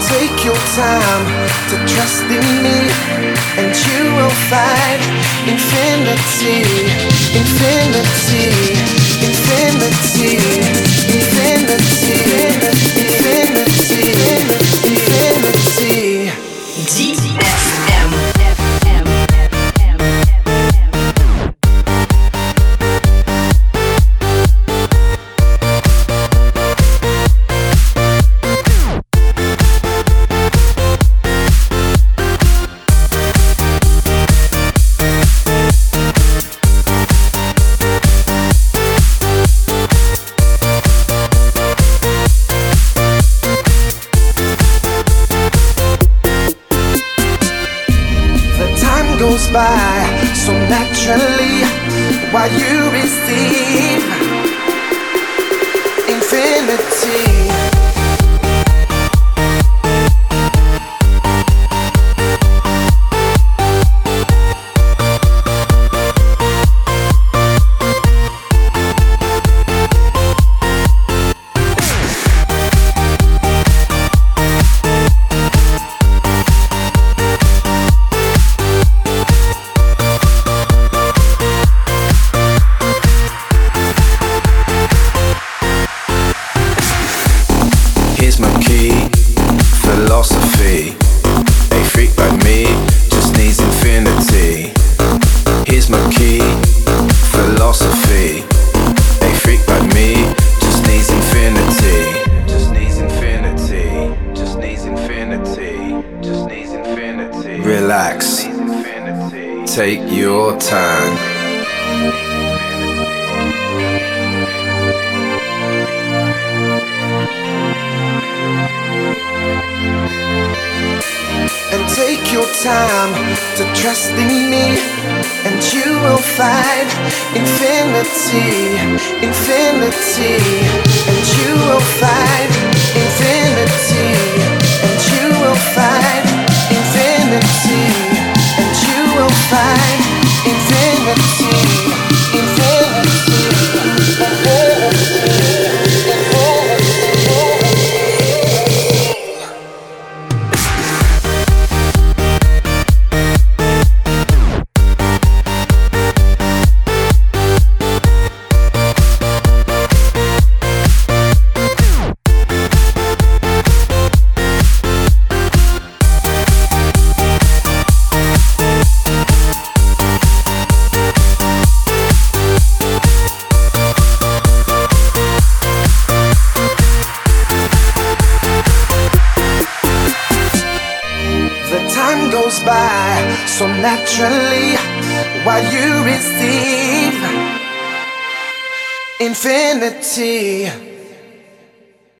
take your time to trust in me, and you will find infinity, infinity, infinity, infinity, infinity, infinity. DFM. Goes by so naturally while you receive infinity. Philosophy, a freak like me just needs infinity. Here's my key, philosophy, a freak like me just needs infinity. Just needs infinity, just needs infinity, just needs infinity. Relax, take your time. And take your time to trust in me, and you will find infinity, infinity, and you will find infinity, and you will find infinity, and you will find infinity, infinity, infinity. Goes by so naturally while you receive infinity.